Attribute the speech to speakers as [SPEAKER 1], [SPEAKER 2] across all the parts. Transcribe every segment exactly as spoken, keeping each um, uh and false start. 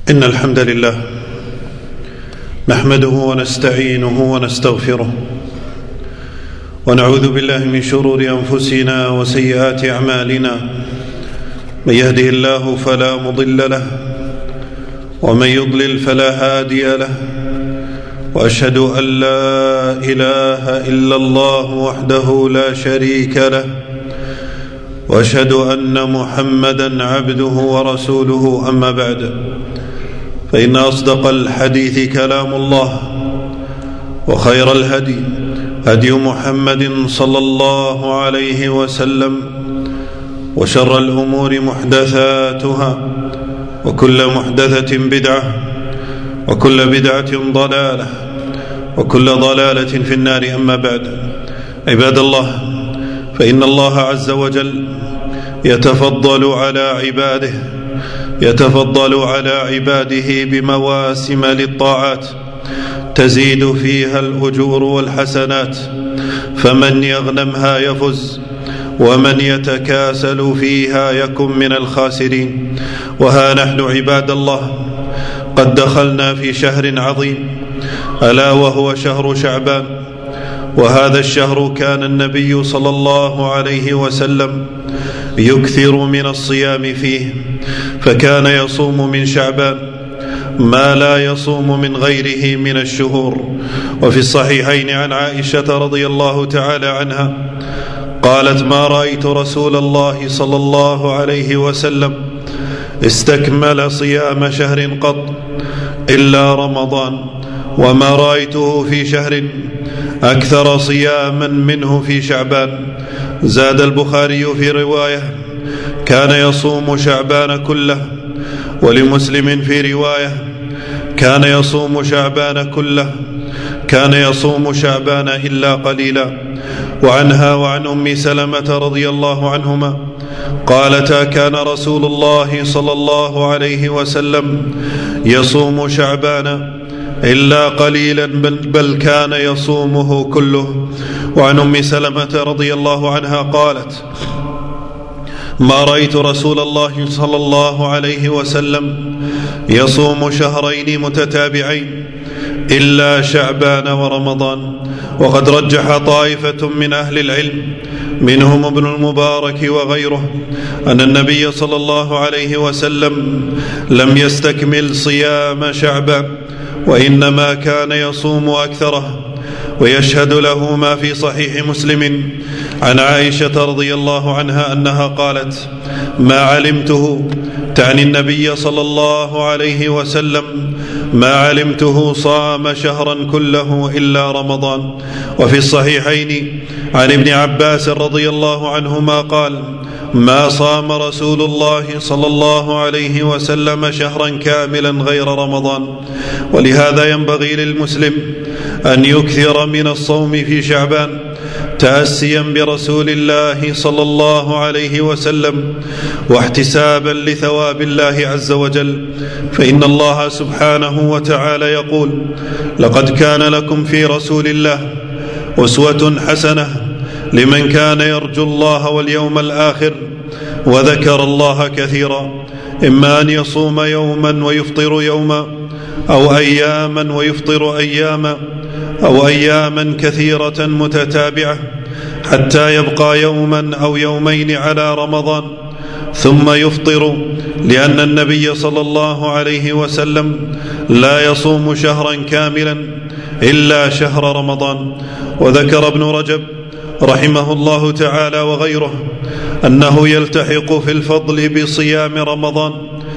[SPEAKER 1] إن الحمد لله نحمده ونستعينه ونستغفره ونعوذ بالله من شرور أنفسنا وسيئات أعمالنا. من يهده الله فلا مضل له ومن يضلل فلا هادي له، وأشهد أن لا إله إلا الله وحده لا شريك له، وأشهد أن محمدًا عبده ورسوله. أما بعد، فإن أصدق الحديث كلام الله، وخير الهدي هدي محمد صلى الله عليه وسلم، وشر الأمور محدثاتها، وكل محدثة بدعة، وكل بدعة ضلالة، وكل ضلالة في النار. أما بعد، عباد الله، فإن الله عز وجل يتفضل على عباده يتفضل على عباده بمواسم للطاعات تزيد فيها الأجور والحسنات، فمن يغنمها يفز، ومن يتكاسل فيها يكن من الخاسرين. وها نحن عباد الله قد دخلنا في شهر عظيم، ألا وهو شهر شعبان. وهذا الشهر كان النبي صلى الله عليه وسلم يكثر من الصيام فيه، فكان يصوم من شعبان ما لا يصوم من غيره من الشهور. وفي الصحيحين عن عائشة رضي الله تعالى عنها قالت: ما رأيت رسول الله صلى الله عليه وسلم استكمل صيام شهر قط إلا رمضان، وما رأيته في شهر أكثر صياما منه في شعبان. زاد البخاري في رواية: كان يصوم شعبان كله. ولمسلم في رواية: كان يصوم شعبان كله، كان يصوم شعبان إلا قليلا. وعنها وعن أم سلمة رضي الله عنهما قالتا: كان رسول الله صلى الله عليه وسلم يصوم شعبان إلا قليلا، بل كان يصومه كله. وعن أم سلمة رضي الله عنها قالت: ما رأيت رسول الله صلى الله عليه وسلم يصوم شهرين متتابعين إلا شعبان ورمضان. وقد رجح طائفة من أهل العلم منهم ابن المبارك وغيره أن النبي صلى الله عليه وسلم لم يستكمل صيام شعبان، وإنما كان يصوم أكثره. ويشهد له ما في صحيح مسلم عن عائشة رضي الله عنها أنها قالت: ما علمته، تعني النبي صلى الله عليه وسلم، ما علمته صام شهرا كله إلا رمضان. وفي الصحيحين عن ابن عباس رضي الله عنهما قال: ما صام رسول الله صلى الله عليه وسلم شهرا كاملا غير رمضان. ولهذا ينبغي للمسلم أن يكثر من الصوم في شعبان تأسيا برسول الله صلى الله عليه وسلم، واحتسابا لثواب الله عز وجل. فإن الله سبحانه وتعالى يقول: لقد كان لكم في رسول الله أسوة حسنة لمن كان يرجو الله واليوم الآخر وذكر الله كثيرا. إما أن يصوم يوما ويفطر يوما، أو أياما ويفطر أياما، أو أياما كثيرة متتابعة، حتى يبقى يوما أو يومين على رمضان ثم يفطر، لأن النبي صلى الله عليه وسلم لا يصوم شهرا كاملا إلا شهر رمضان. وذكر ابن رجب رحمه الله تعالى وغيره أنه يلتحق في الفضل بصيام رمضان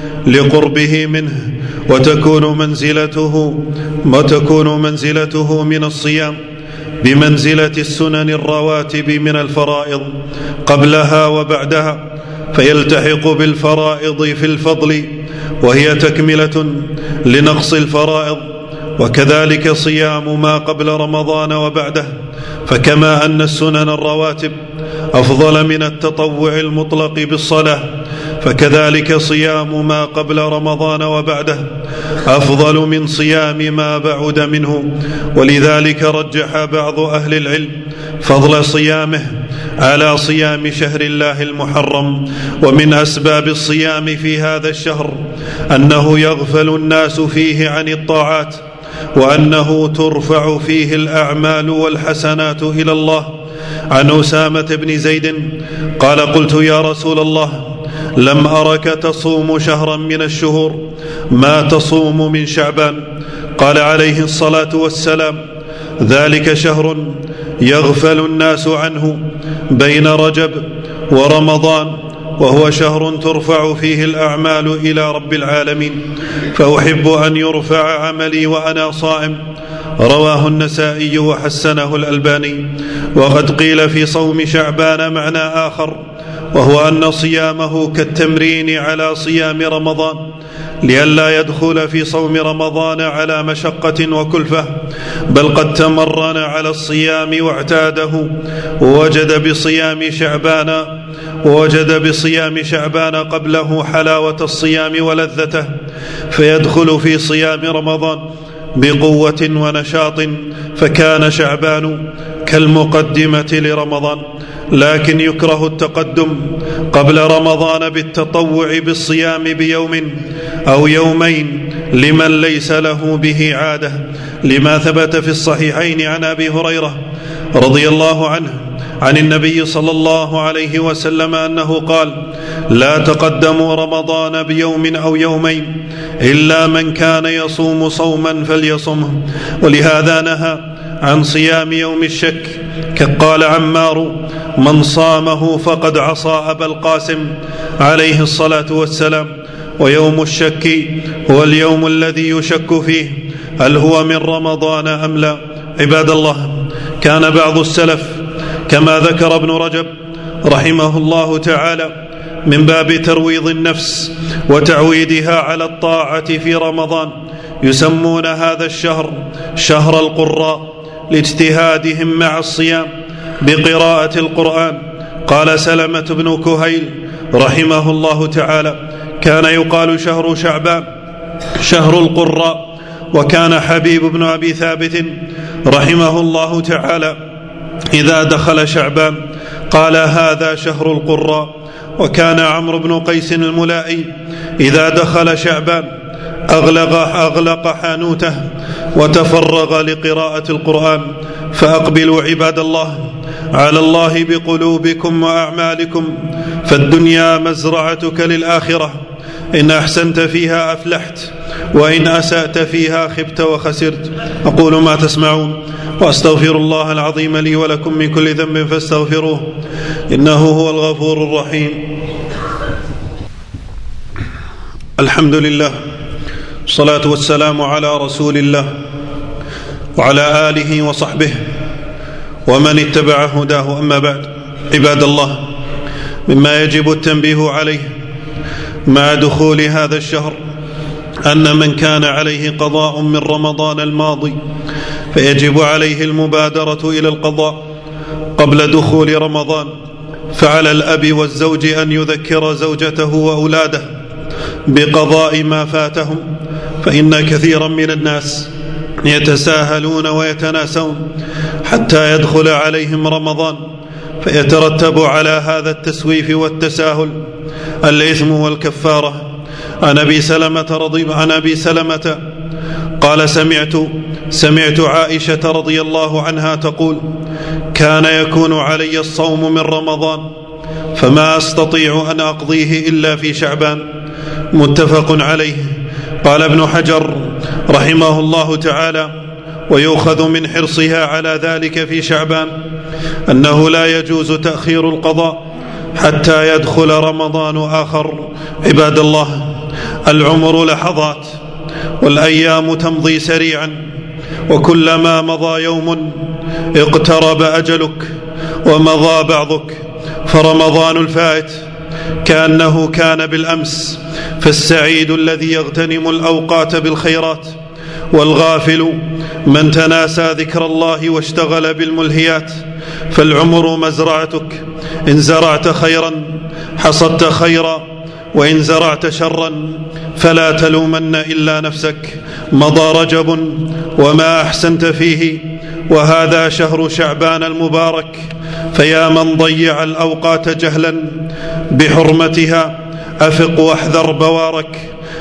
[SPEAKER 1] لقربه منه، وتكون منزلته وتكون منزلته من الصيام بمنزلة السنن الرواتب من الفرائض قبلها وبعدها، فيلتحق بالفرائض في الفضل، وهي تكملة لنقص الفرائض. وكذلك صيام ما قبل رمضان وبعده، فكما أن السنن الرواتب أفضل من التطوع المطلق بالصلاة، فكذلك صيام ما قبل رمضان وبعده أفضل من صيام ما بعد منه. ولذلك رجح بعض أهل العلم فضل صيامه على صيام شهر الله المحرم. ومن أسباب الصيام في هذا الشهر أنه يغفل الناس فيه عن الطاعات، وأنه ترفع فيه الأعمال والحسنات إلى الله. عن أسامة بن زيد قال: قلت يا رسول الله، لم أرك تصوم شهرا من الشهور ما تصوم من شعبان. قال عليه الصلاة والسلام: ذلك شهر يغفل الناس عنه بين رجب ورمضان، وهو شهر ترفع فيه الأعمال إلى رب العالمين، فأحب أن يرفع عملي وأنا صائم. رواه النسائي وحسنه الألباني. وقد قيل في صوم شعبان معنى آخر، وهو أن صيامه كالتمرين على صيام رمضان، لئلا يدخل في صوم رمضان على مشقة وكلفة، بل قد تمرن على الصيام واعتاده، ووجد بصيام شعبان ووجد بصيام شعبان قبله حلاوة الصيام ولذته، فيدخل في صيام رمضان بقوة ونشاط، فكان شعبان كالمقدمة لرمضان. لكن يكره التقدم قبل رمضان بالتطوع بالصيام بيوم أو يومين لمن ليس له به عادة، لما ثبت في الصحيحين عن أبي هريرة رضي الله عنه عن النبي صلى الله عليه وسلم أنه قال: لا تقدموا رمضان بيوم أو يومين إلا من كان يصوم صوما فليصمه. ولهذا نهى عن صيام يوم الشك، قال عمار: من صامه فقد عصى أبا القاسم عليه الصلاة والسلام. ويوم الشك هو اليوم الذي يشك فيه هل هو من رمضان أم لا. عباد الله، كان بعض السلف كما ذكر ابن رجب رحمه الله تعالى من باب ترويض النفس وتعويدها على الطاعة في رمضان يسمون هذا الشهر شهر القراء، لاجتهادهم مع الصيام بقراءة القرآن. قال سلمة بن كهيل رحمه الله تعالى: كان يقال شهر شعبان شهر القراء. وكان حبيب بن أبي ثابت رحمه الله تعالى إذا دخل شعبان قال: هذا شهر القراء. وكان عمرو بن قيس الملائي إذا دخل شعبان أغلق, أغلق حانوته وتفرغ لقراءة القرآن. فأقبلوا عباد الله على الله بقلوبكم وأعمالكم، فالدنيا مزرعتك للآخرة، إن أحسنت فيها أفلحت، وإن أسأت فيها خبت وخسرت. أقول ما تسمعون، وأستغفر الله العظيم لي ولكم من كل ذنب فاستغفروه، إنه هو الغفور الرحيم. الحمد لله، الصلاة والسلام على رسول الله وعلى آله وصحبه ومن اتبع هداه. أما بعد، عباد الله، مما يجب التنبيه عليه مع دخول هذا الشهر أن من كان عليه قضاء من رمضان الماضي فيجب عليه المبادرة إلى القضاء قبل دخول رمضان. فعلى الأب والزوج أن يذكر زوجته وأولاده بقضاء ما فاتهم، فإن كثيرا من الناس يتساهلون ويتناسون حتى يدخل عليهم رمضان، فيترتب على هذا التسويف والتساهل الإثم والكفارة. عن أبي سلمة رضي عن أبي سلمة قال: سمعت سمعت عائشة رضي الله عنها تقول: كان يكون علي الصوم من رمضان فما أستطيع أن أقضيه إلا في شعبان. متفق عليه. قال ابن حجر رحمه الله تعالى: ويؤخذ من حرصها على ذلك في شعبان أنه لا يجوز تأخير القضاء حتى يدخل رمضان آخر. عباد الله، العمر لحظات والأيام تمضي سريعا، وكلما مضى يوم اقترب أجلك ومضى بعضك. فرمضان الفائت كأنه كان بالأمس، فالسعيد الذي يغتنم الأوقات بالخيرات، والغافل من تناسى ذكر الله واشتغل بالملهيات. فالعمر مزرعتك، إن زرعت خيرا حصدت خيرا، وإن زرعت شرا فلا تلومن إلا نفسك. مضى رجب وما أحسنت فيه، وهذا شهر شعبان المبارك، فيا من ضيع الأوقات جهلا بحرمتها أفق واحذر بوارك.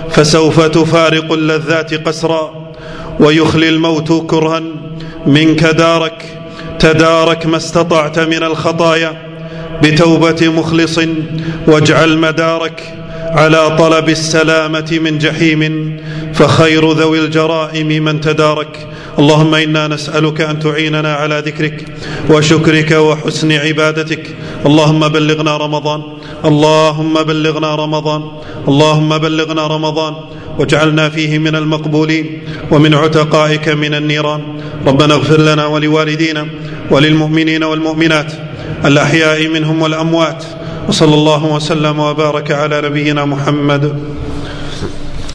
[SPEAKER 1] فسوف تفارق اللذات قسرا ويخلي الموت كرها منك دارك. تدارك ما استطعت من الخطايا بتوبة مخلص، واجعل مدارك على طلب السلامة من جحيم، فخير ذوي الجرائم من تدارك. اللهم إنا نسألك أن تعيننا على ذكرك وشكرك وحسن عبادتك. اللهم بلغنا رمضان، اللهم بلغنا رمضان، اللهم بلغنا رمضان، واجعلنا فيه من المقبولين ومن عتقائك من النيران. ربنا اغفر لنا ولوالدينا وللمؤمنين والمؤمنات الأحياء منهم والأموات، وصلى الله وسلم وبارك على نبينا محمد.